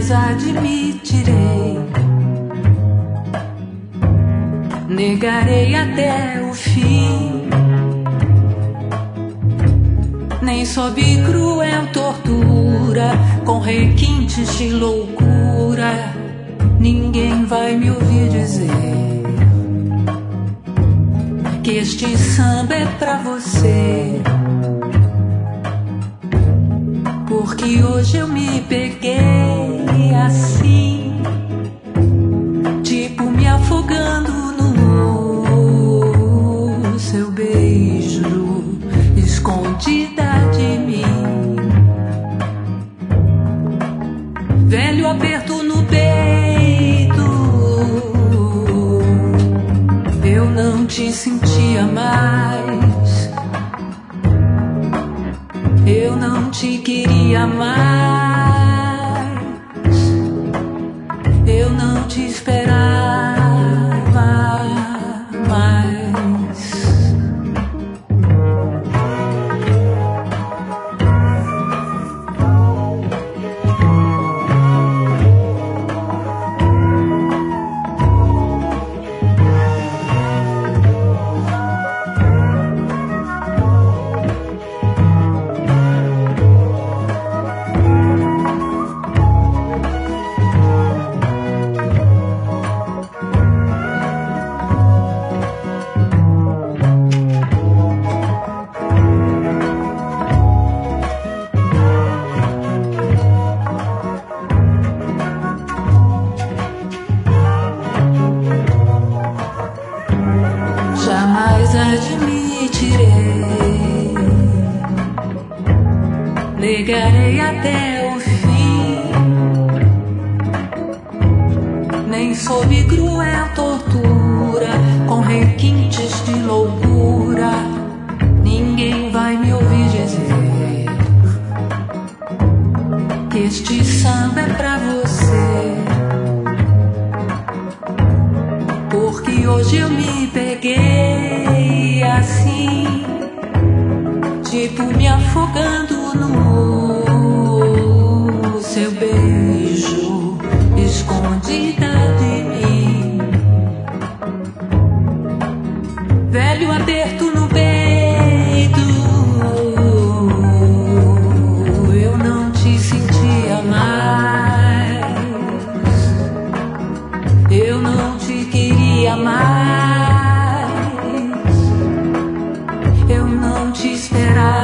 Jamais admitirei, negarei até o fim. Nem sob cruel tortura, com requintes de loucura, ninguém vai me ouvir dizer que este samba é pra você. Porque hoje eu me peguei assim, tipo me afogando no seu beijo, escondida de mim. Velho aperto no peito, eu não te sentia mais, eu não te queria mais, eu não te esperava mais. Admitirei, negarei até o fim. Nem sob cruel tortura, com requintes de loucura, ninguém vai me ouvir dizer que este samba é pra você. Porque hoje eu me peguei assim, tipo me afogando no seu beijo, escondida de mim. Velho aperto no peito, eu não te sentia mais, eu não te queria mais, eu não te esperava